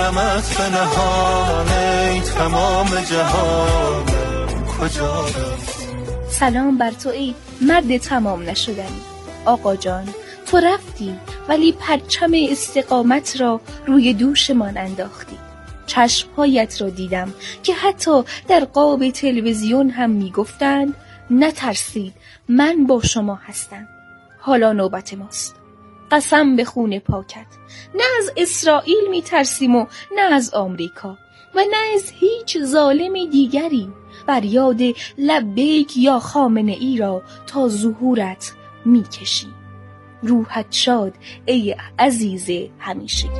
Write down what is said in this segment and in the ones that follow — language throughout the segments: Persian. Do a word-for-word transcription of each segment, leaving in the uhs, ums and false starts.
دارمت به نهان، ای تمام جهان کجا رفتی؟ سلام بر تو ای مرد تمام نشدنی. آقا جان تو رفتی ولی پرچم استقامت را روی دوشمان انداختی. چشمهایت را دیدم که حتی در قاب تلویزیون هم میگفتند نترسید من با شما هستم. حالا نوبت ماست. قسم به خون پاکت، نه از اسرائیل میترسیم و نه از آمریکا و نه از هیچ ظالم دیگری. بر یاد لبیک یا خامنه ای را تا ظهورت میکشیم. روحت شاد ای عزیز همیشگی.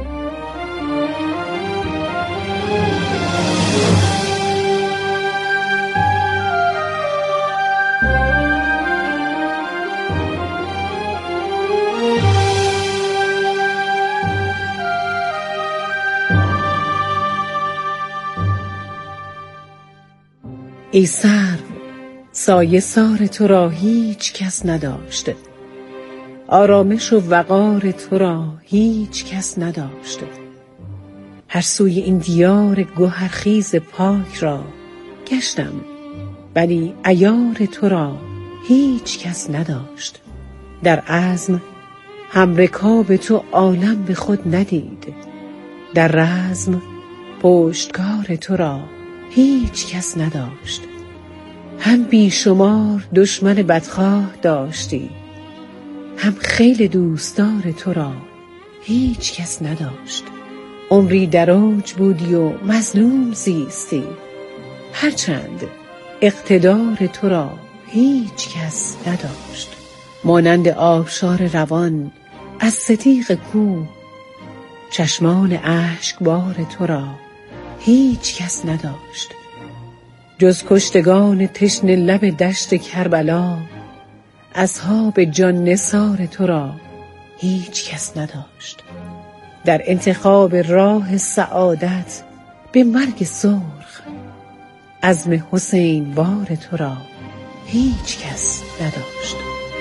ای سرو، سایه سار تو را هیچ کس نداشته، آرامش و وقار تو را هیچ کس نداشته. هر سوی این دیار گوهرخیز پاک را گشتم، ولی عیار تو را هیچ کس نداشت. در عزم همرکاب تو عالم به خود ندید، در رزم پشتکار تو را هیچ کس نداشت. هم بیشمار دشمن بدخواه داشتی، هم خیل دوستدار تو را هیچ کس نداشت. عمری در اوج بودی و مظلوم زیستی، هرچند اقتدار تو را هیچ کس نداشت. مانند آبشار روان از ستیغ کوه، چشمان اشکبار تو را هیچ کس نداشت. جز کشتگان تشنه لب دشت کربلا، اصحاب جان نثار تو را هیچ کس نداشت. در انتخاب راه سعادت به مرگ سرخ، عزم حسین وار تو را هیچ کس نداشت.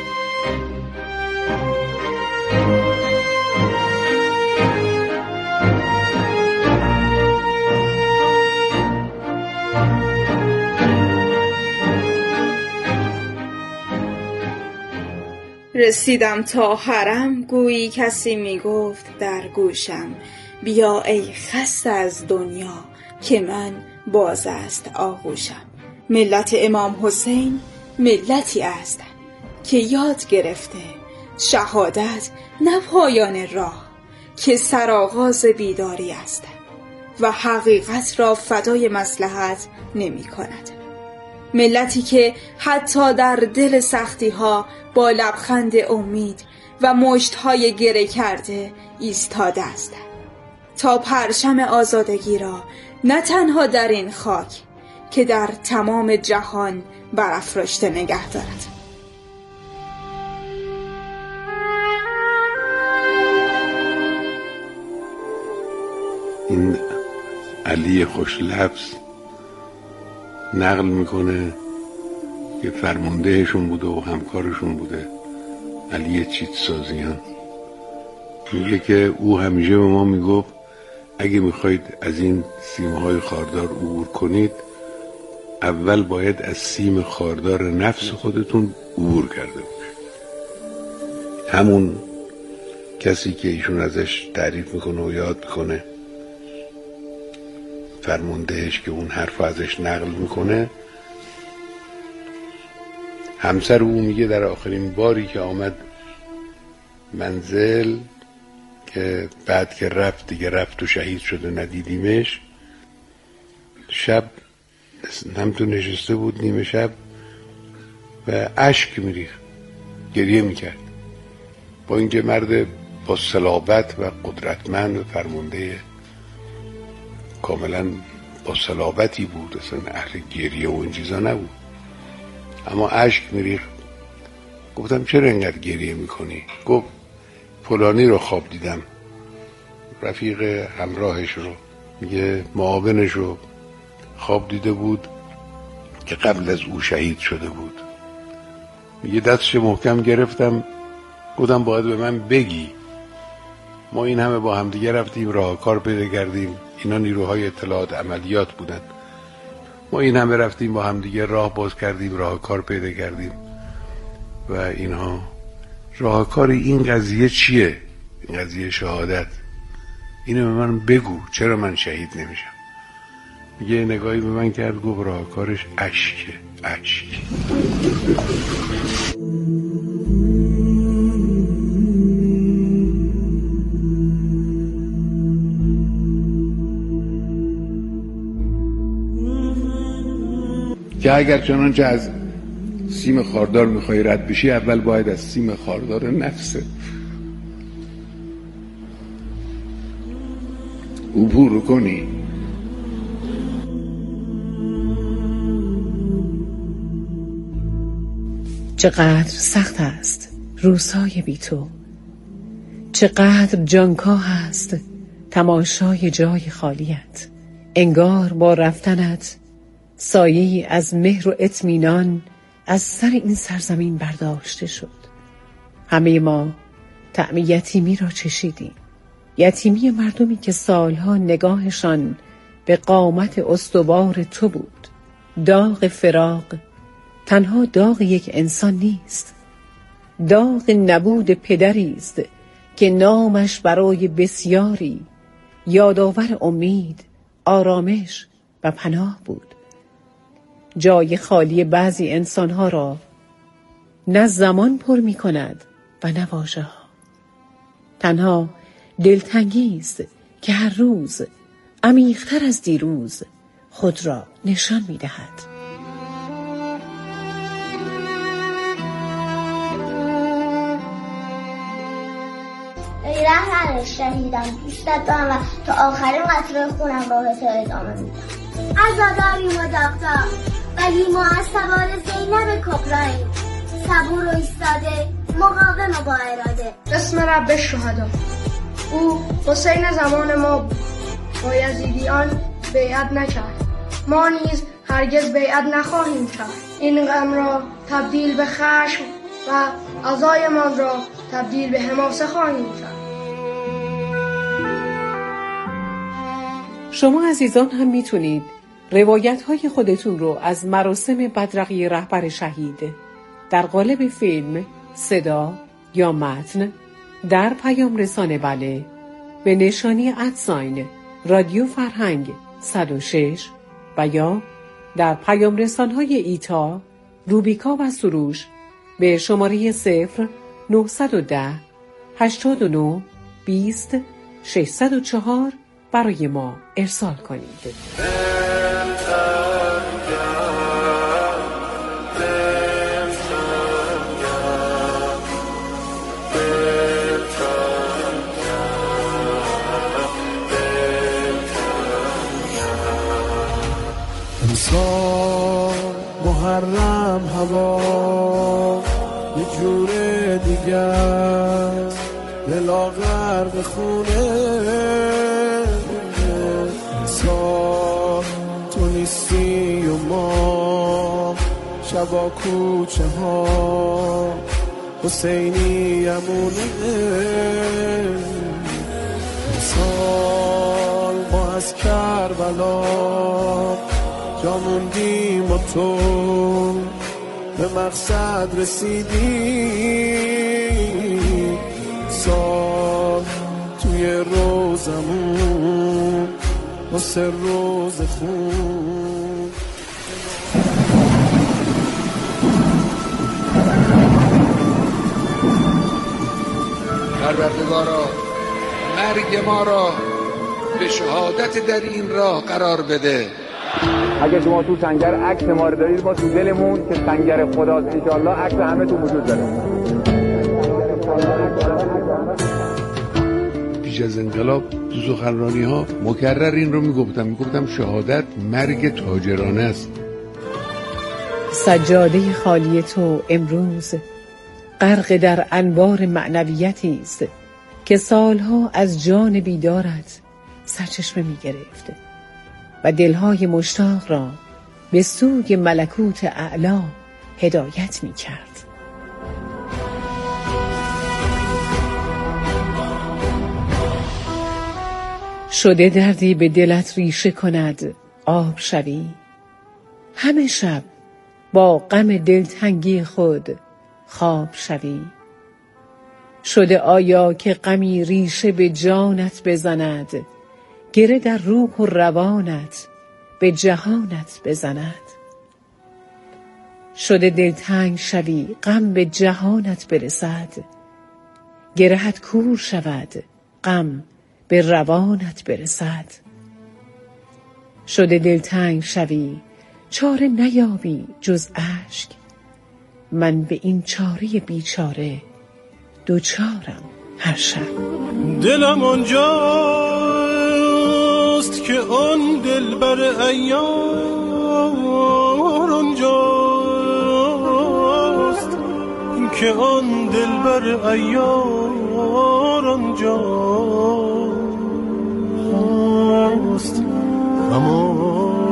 رسیدم تا حرم، گویی کسی میگفت در گوشم، بیا ای خسته از دنیا که من باز است آغوشم. ملت امام حسین ملتی است که یاد گرفته شهادت نه پایان راه، که سرآغاز بیداری است و حقیقت را فدای مصلحت نمی کند. ملتی که حتی در دل سختی ها با لبخند امید و مشت‌های گره کرده ایستاده است تا پرچم آزادگی را نه تنها در این خاک که در تمام جهان برافراشته نگه دارد. این علی خوشلبس نقل میکنه که فرماندهشون بوده و همکارشون بوده، علی چیتسازیان. میگه که او همیشه به ما میگفت اگه میخواید از این سیمهای خاردار عبور کنید، اول باید از سیم خاردار نفس خودتون عبور کرده باشید. همون کسی که ایشون ازش تعریف میکنه و یاد میکنه، فرماندهش که اون حرف ازش نقل میکنه، همسر او میگه در آخرین باری که آمد منزل، که بعد که رفت دیگه رفت و شهید شد و ندیدیمش، شب هم تو نشسته بود نیمه شب و اشک میریخت، گریه میکرد. با اینکه مرد با صلابت و قدرتمند و فرمانده کاملا با صلابتی بود، اصلا اهل گریه و این چیزا نبود، اما اشک میریخت. گفتم چرا اینقدر گریه میکنی؟ گفت فلانی رو خواب دیدم، رفیق همراهش رو، میگه معاونش رو خواب دیده بود که قبل از او شهید شده بود. میگه دستش محکم گرفتم، گفتم باید به من بگی ما این همه با همدیگه رفتیم راهکار پیدا کردیم. اینا نیروهای اطلاعات عملیات بودن. ما این همه رفتیم با همدیگه راه باز کردیم، راهکار پیدا کردیم و اینها. راهکار این قضیه چیه؟ این قضیه شهادت. اینو به من بگو، چرا من شهید نمیشم؟ میگه نگاهی به من کرد، گفت راهکارش اشکه. اشک. که اگر چنانچه از سیم خاردار میخوای رد بشی، اول باید از سیم خاردار نفسه عبور کنی. چقدر سخت است روزهای بی تو، چقدر جانکاه است تماشای جای خالیت. انگار با رفتنت سایه‌ای از مهر و اطمینان از سر این سرزمین برداشته شد. همه ما طعم یتیمی را چشیدیم، یتیمی مردمی که سالها نگاهشان به قامت استوار تو بود. داغ فراق تنها داغ یک انسان نیست، داغ نبود پدری است که نامش برای بسیاری یادآور امید، آرامش و پناه بود. جای خالی بعضی انسانها را نه زمان پر می کند و نه واژه ها. تنها دلتنگی است که هر روز عمیق‌تر از دیروز خود را نشان می دهد. ای رهبر شهیدم، دوستت دارم و تا آخرین قطره خونم راهت ادامه میدم. عزاداریم و دکتر ولی ما از سوار زینب کبراییم، صبور و ایستاده مقاوم و با اراده. اسم رب شهدا، او حسین زمان ما بود، با یزیدیان بیعت نکرد، ما نیز هرگز بیعت نخواهیم کرد. این غم را تبدیل به خشم و عزایمان را تبدیل به حماسه خواهیم کرد. شما عزیزان هم میتونید روایت های خودتون رو از مراسم بدرقه رهبر شهید در قالب فیلم، صدا یا متن در پیام رسانه بله به نشانی ادساین رادیو فرهنگ صد و شش و یا در پیام رسانهای ایتا، روبیکا و سروش به شماره صفر نهصد و ده هشتاد و نه بیست ششصد و چهار برای ما ارسال کنید. امسال محرم هوا یه جور دیگر، دلا غرق خونه. امسال تو نیستی و ما شبا کوچه ها حسینی امونه. امسال ما از کربلا جا موندیم و تو به مقصد رسیدی. سال توی روزمون واسه روز خون. پروردگارا مرگ ما را به شهادت در این راه قرار بده. اگه شما تو سنگر عکس ما رو دارید، ما تو دلمون که سنگر خداست انشالله عکس همه تو وجود داره. پیش از انقلاب تو سخنرانی ها مکرر این رو میگفتم میگفتم شهادت مرگ تاجرانه است. سجاده خالی تو امروز غرق در انبار معنویتی است که سالها از جان بیدارت سرچشمه می گرفت و دلهای مشتاق را به سوی ملکوت اعلی هدایت می کرد. شده دردی به دلت ریشه کند آب شوی، همه شب با غم دلتنگی خود خواب شوی. شده آیا که غمی ریشه به جانت بزند، گره در روح و روانت به جهانت بزند. شده دلتنگ شوی غم به جهانت برسد، گرهت کور شود غم به روانت برسد. شده دلتنگ شوی چاره نیابی جز اشک، من به این چاره بیچاره دوچارم هر شب. دلم آنجاست که آن دلبر عیار آنجاست، که آن دلبر عیار آنجاست. اما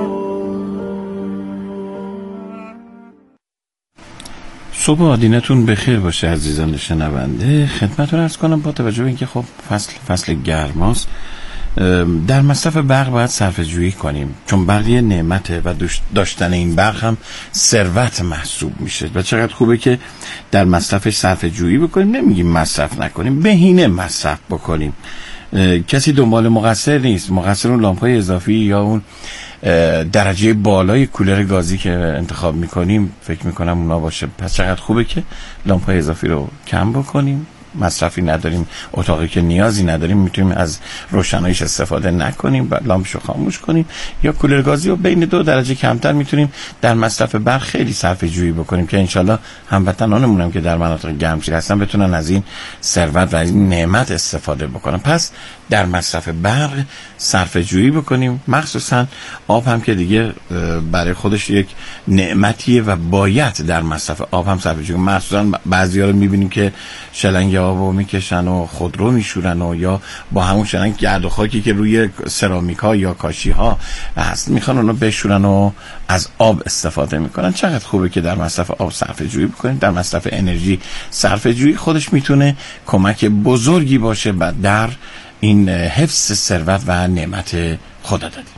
صبح آدینتون بخیر باشه عزیزان شنونده. خدمتتون عرض کنم با توجه به اینکه خب فصل فصل گرماست، در مصرف برق باید صرفه جویی کنیم، چون برق یه نعمته و داشتن این برق هم ثروت محسوب میشه و چقدر خوبه که در مصرفش صرفه جویی بکنیم. نمیگیم مصرف نکنیم، بهینه مصرف بکنیم. کسی دنبال مقصر نیست، مقصر اون لامپ‌های اضافی یا اون درجه بالای کولر گازی که انتخاب میکنیم فکر میکنم اونا باشه. پس چقدر خوبه که لامپ‌های اضافی رو کم بکنیم، مصرفی نداریم، اتاقی که نیازی نداریم میتونیم از روشناییش استفاده نکنیم، لامپشو خاموش کنیم، یا کولر گازی رو بین دو درجه کمتر میتونیم در مصرف برق خیلی صرفه جویی بکنیم که انشالله هموطنانمون هم که در مناطق گرمسیر هستن بتونن از این ثروت و از این نعمت استفاده بکنن. پس در مصرف برق صرفه جویی بکنیم، مخصوصا آب هم که دیگه برای خودش یک نعمتیه و باید در مصرف آب هم صرفه جویی. مخصوصا بعضیا رو میبینیم که شلنگ آبو میکشن و خودرو میشورن و یا با همون شلنگ گرد و خاکی که روی سرامیکا یا کاشی ها هست میخوان اونو بشورن و از آب استفاده میکنن. چقدر خوبه که در مصرف آب صرفه جویی بکنیم. در مصرف انرژی صرفه جویی خودش میتونه کمک بزرگی باشه و در این حفظ ثروت و نعمت خدا دادیم.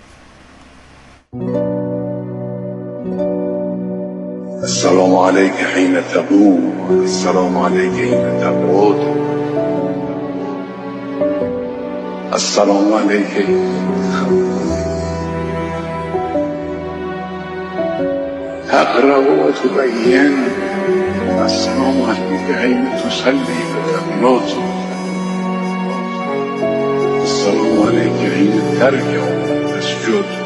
السلام علیک حین تقوم، السلام علیک حین تقعد، السلام علیک تقرأ و تبین، السلام علیک حین تصلی و تقنط، السلام علیک حین ترکع و تسجد.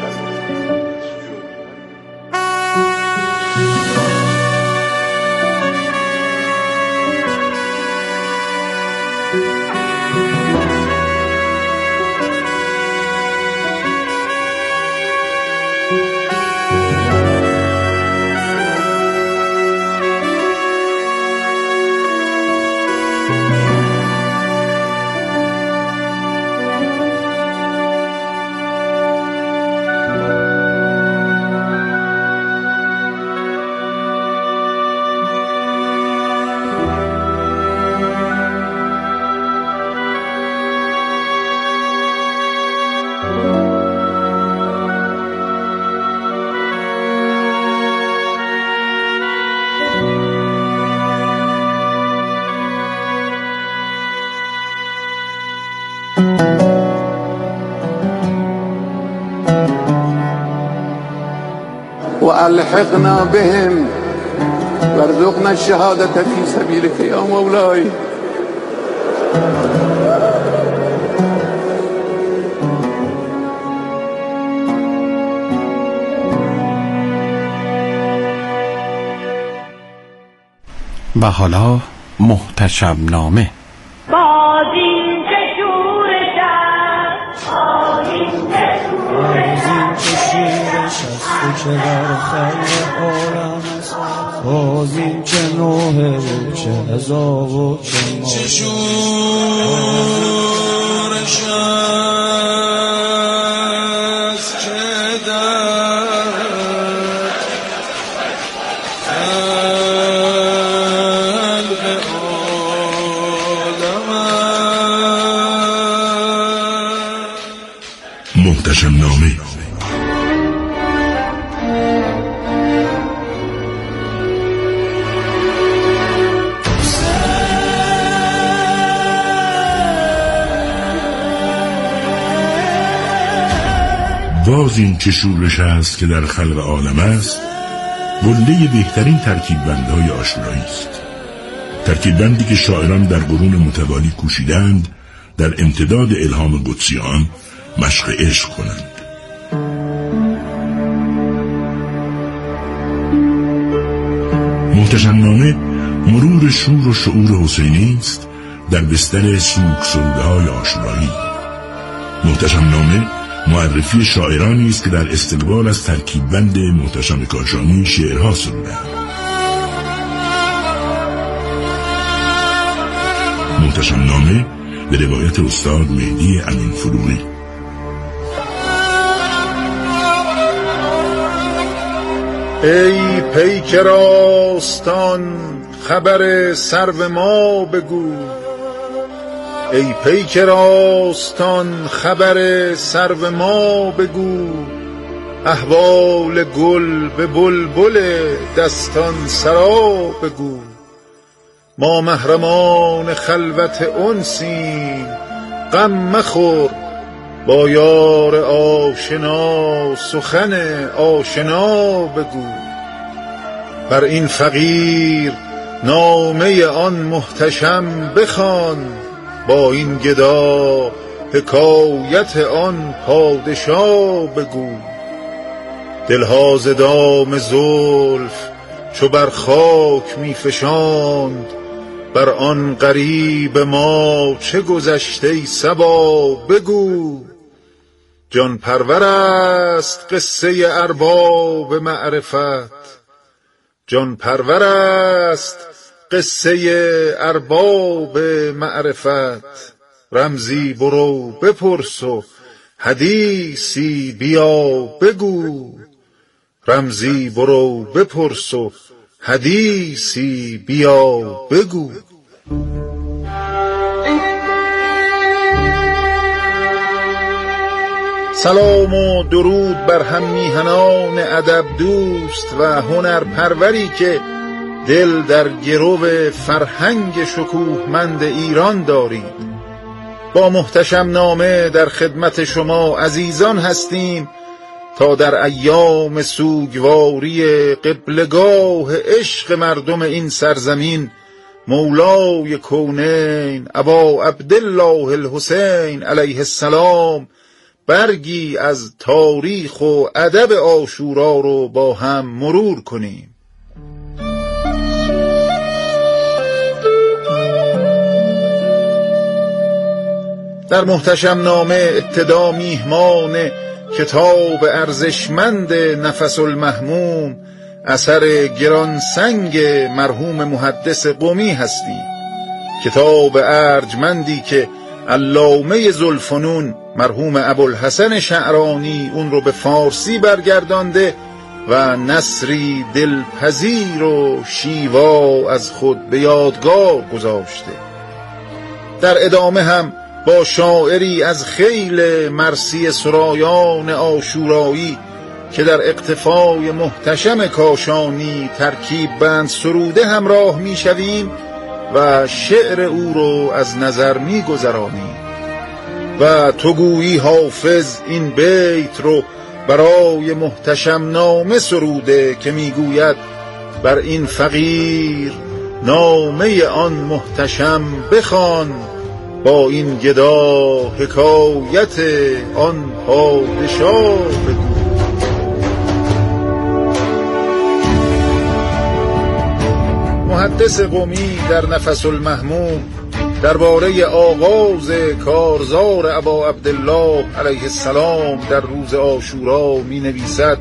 والحقنا بهم وارزقنا الشهادة في سبيلك يا مولاي. و حالا محتشم نامه. بازین که شورش است، بازین که شورش است، تو که در خیر عالم است، بازین که نوه و چه هزار و چه ماه، چه شورش است که در محتشم نامه. باز این چه شورش است که در خلق عالم است، قله بهترین ترکیب بندهای عاشورایی است. ترکیب بندی که شاعران در قرون متوالی کوشیدند در امتداد الهام قدسی آن مشق عشق کنند. محتشم نامه مرور شور و شعور حسینی است در بستر سوک سروده های عاشورایی. محتشم نامه معرفی شاعرانی است که در استقبال از ترکیب بند محتشم کاشانی شعرها سرودند. محتشم نامه به روایت استاد مهدی امین فروغی. ای پیکر آستان خبر سرو ما بگو، ای پیکر آستان خبر سرو ما بگو، احوال گل به بلبل دستان سرا بگو. ما محرمان خلوت انسیم غم مخور، با یار آشنا سخن آشنا بگو. بر این فقیر نامه آن محتشم بخوان، با این گدا حکایت آن پادشا بگو. دلها ز دام زلف چو بر خاک می فشاند، بر آن غریب ما چه گذشته ای صبا بگو. جان پرور است قصه ارباب معرفت، جان پرور است قصه ارباب معرفت. رمزی برو بپرس و حدیثی بیا بگو، رمزی برو بپرس و حدیثی بیا بگو. سلام و درود بر هم میهنان ادب دوست و هنر پروری که دل در گرو فرهنگ شکوهمند ایران دارید. با محتشم نامه در خدمت شما عزیزان هستیم تا در ایام سوگواری قبلگاه عشق مردم این سرزمین مولای کونین ابا عبدالله الحسین علیه السلام برگی از تاریخ و ادب عاشورا رو با هم مرور کنیم. در محتشم نامه ابتدا میهمان کتاب ارزشمند نفس المهموم اثر گرانسنگ مرحوم محدث قمی هستیم. کتاب ارجمندی که علامه ذوالفنون مرحوم ابوالحسن شعرانی اون رو به فارسی برگردانده و نثری دلپذیر و شیوا از خود به یادگار گذاشته. در ادامه هم با شاعری از خیل مرثیه سرایان عاشورایی که در اقتفای محتشم کاشانی ترکیب بند سروده همراه می شویم و شعر او رو از نظر می گذرانیم و تو گویی حافظ این بیت رو برای محتشم نامه سروده که می گوید بر این فقیر نامه آن محتشم بخوان، با این گدا حکایت آن پادشا بگو. محدث قمی در نفس المهموم درباره آغاز کارزار ابا عبدالله علیه السلام در روز عاشورا می نویسد: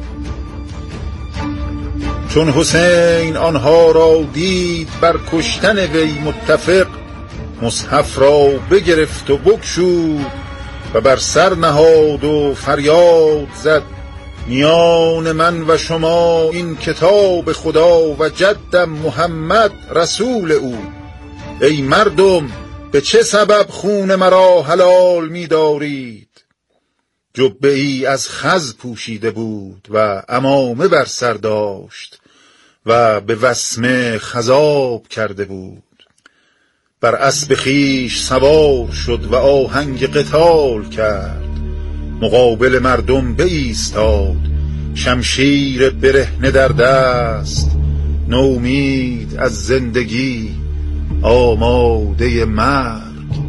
چون حسین آنها را دید بر کشتن وی متفق، مصحف را بگرفت و بگشود و بر سر نهاد و فریاد زد: میان من و شما این کتاب خدا و جدم محمد رسول او. ای مردم به چه سبب خون مرا حلال می دارید؟ جبه ای از خز پوشیده بود و عمامه بر سر داشت و به وسمه خضاب کرده بود. بر اسب خویش سوار شد و آهنگ قتال کرد، مقابل مردم بایستاد، شمشیر برهنه در دست، نومید از زندگی آماده مرگ.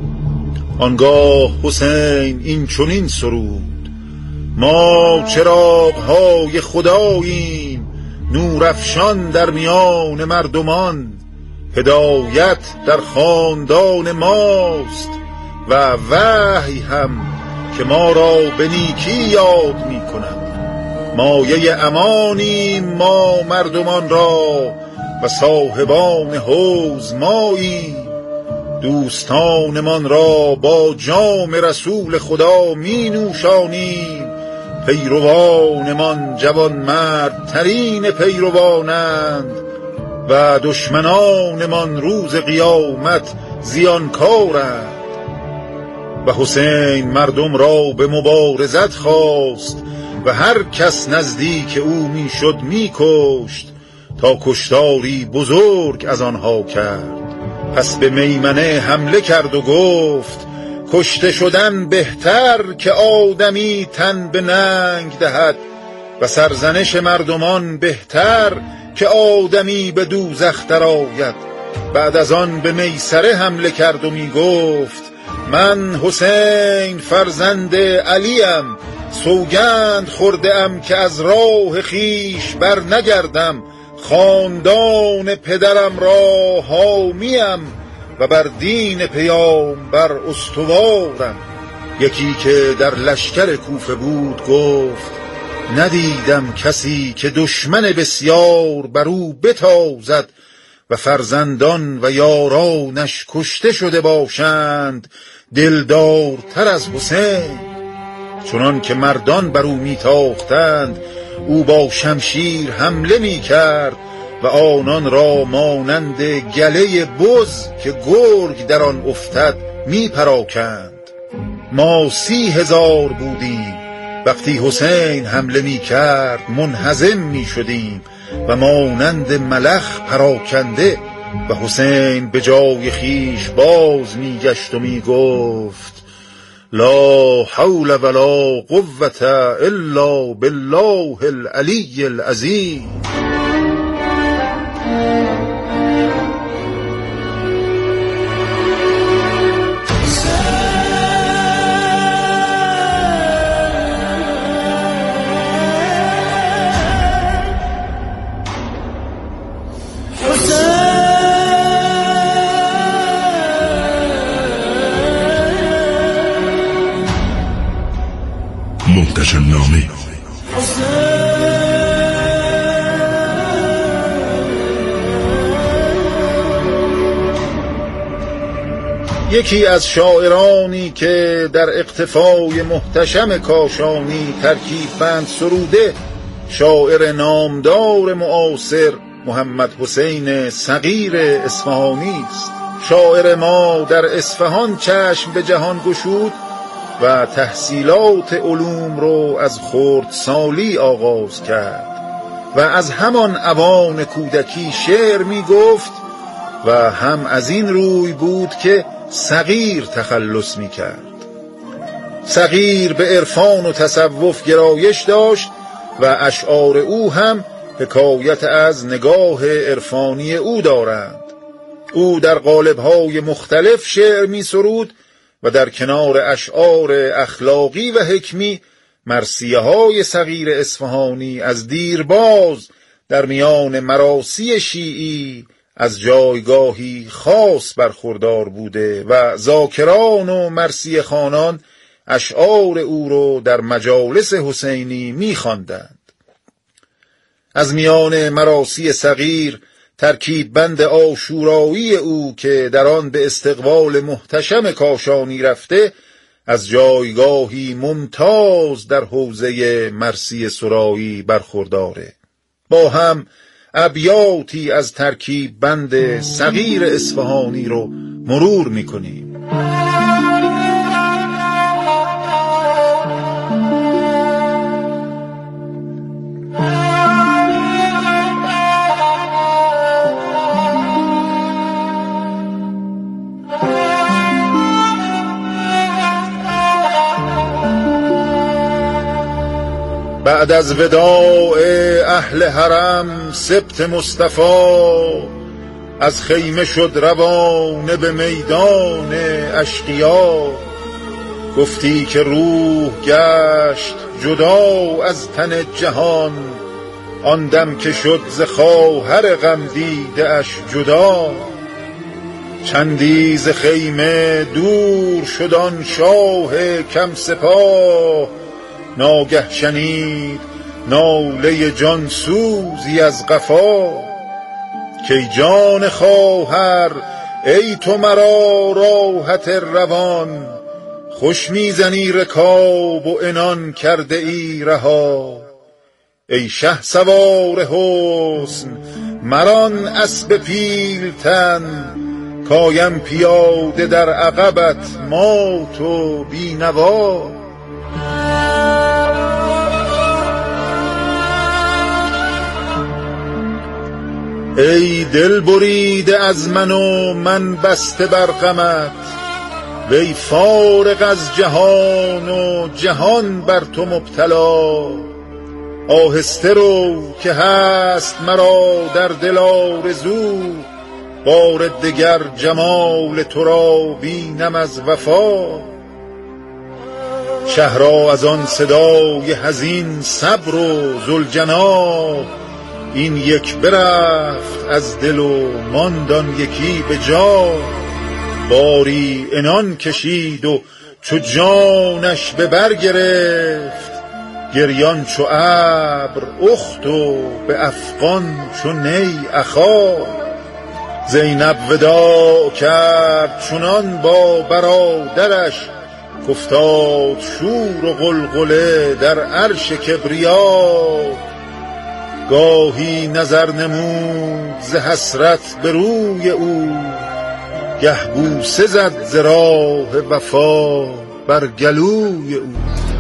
آنگاه حسین این چنین سرود: ما چراغ‌های خداییم، نورافشان در میان مردمان، هدایت در خاندان ماست و وحی هم که ما را به نیکی یاد می کند. مایه امانیم ما مردمان را و صاحبان حوض ماییم. دوستانمان را با جام رسول خدا می نوشانیم. پیروانمان جوان مرد ترین پیروانند و دشمنانمان روز قیامت زیانکارند. و حسین مردم را به مبارزت خواست و هر کس نزدیک او می شد می کشت تا کشتاری بزرگ از آنها کرد. پس به میمنه حمله کرد و گفت: کشته شدن بهتر که آدمی تن به ننگ دهد و سرزنش مردمان بهتر که آدمی به دوزخ درآید. بعد از آن به میسره حمله کرد و می گفت: من حسین فرزند علیم، سوگند خورده ام که از راه خیش بر نگردم، خاندان پدرم را حامیم و بر دین پیامبر استوارم. یکی که در لشکر کوفه بود گفت: ندیدم کسی که دشمن بسیار بر او بتازد و فرزندان و یارانش کشته شده باشند دلدارتر از حسین. چنان که مردان بر او میتاختند او با شمشیر حمله میکرد و آنان را مانند گله بز که گرگ در آن افتد میپراکند. ما سی هزار بودیم، وقتی حسین حمله میکرد منهزم میشدیم و مانند ملخ پراکنده. و حسین به جای خیش باز میگشت و میگفت: لا حول ولا قوة الا بالله العلی العظیم. محتشم نامه. یکی از شاعرانی که در اقتفای محتشم کاشانی ترکیب بند سروده، شاعر نامدار معاصر محمد حسین صغیر اصفهانی است. شاعر ما در اصفهان چشم به جهان گشود و تحصیلات علوم رو از خردسالی آغاز کرد و از همان اوان کودکی شعر می گفت و هم از این روی بود که صغیر تخلص می کرد. صغیر به عرفان و تصوف گرایش داشت و اشعار او هم حکایت از نگاه عرفانی او دارند. او در قالب‌های مختلف شعر می سرود و در کنار اشعار اخلاقی و حکمی مرثیه های صغیر اصفهانی از دیرباز در میان مراثی شیعی از جایگاهی خاص برخوردار بوده و ذاکران و مرثیه خوانان اشعار او را در مجالس حسینی می‌خواندند. از میان مراثی صغیر ترکیب بند عاشورایی او که در آن به استقبال محتشم کاشانی رفته از جایگاهی ممتاز در حوزه مرثیه سرایی برخورداره. با هم ابیاتی از ترکیب بند صغیر اصفهانی رو مرور می‌کنیم. بعد از وداع اهل حرم سبط مصطفی از خیمه شد روانه به میدان اشقیا. گفتی که روح گشت جدا از تن جهان، آن دم که شد ز خواهر غم دیده اش جدا. چندی ز خیمه دور شد آن شاه کم سپاه، ناگه شنید ناله جان سوزی از قفا. کی جان خواهر ای تو مرا راحت روان، خوش میزنی رکاب و عنان کرده ای رها. ای شه سوار حسن مران اسب پیلتن، کایم پیاده در عقبت مات و بینوا. ای دل بریده از من و من بسته بر غمت، وی فارغ از جهان و جهان بر تو مبتلا. آهسته رو که هست مرا در دل آرزو، بار دگر جمال تو را بینم از وفا. شه را از آن صدای حزین صبر و ذوالجناح، این یک برفت از دل و ماند آن یکی به جا. باری عنان کشید و چو جانش به بر گرفت، گریان چو ابر اخت و به افغان چو نی اخا. زینب وداع کرد چنان با برادرش، کافتاد شور و غلغله در عرش کبریا. گاهی نظر نمود ز حسرت به روی او، گه بوسه زد ز راه وفا بر گلوی او.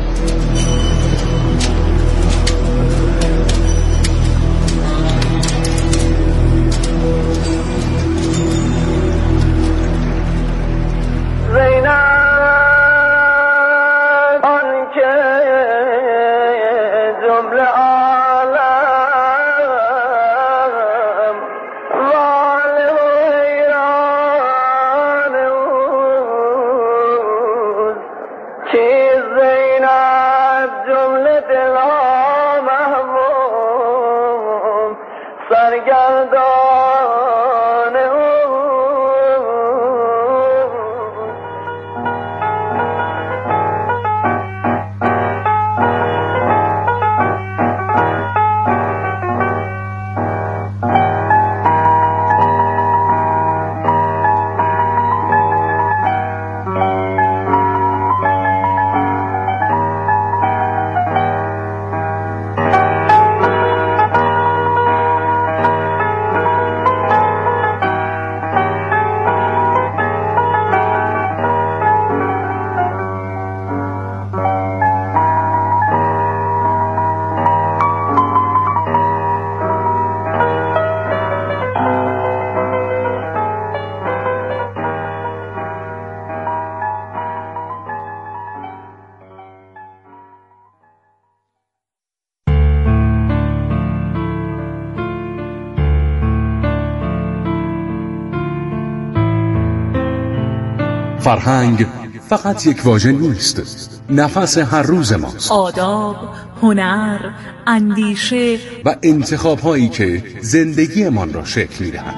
فرهنگ فقط یک واژه نیست، نفس هر روز ماست. آداب، هنر، اندیشه و انتخاب هایی که زندگیمان را شکل می‌دهند.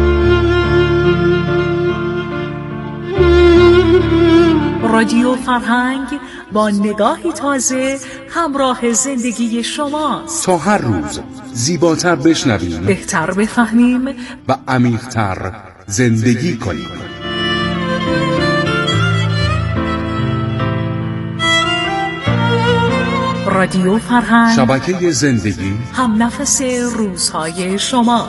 رادیو فرهنگ با نگاهی تازه همراه زندگی شماست، تا هر روز زیباتر بشنویم، بهتر بفهمیم و عمیق‌تر زندگی کنیم. رادیو فرهنگ، شبکه زندگی، هم نفس روزهای شما.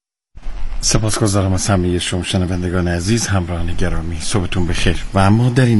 سپاسگزارم از همه شما شنوندگان عزیز، همراهان گرامی. صبحتون بخیر. و اما در این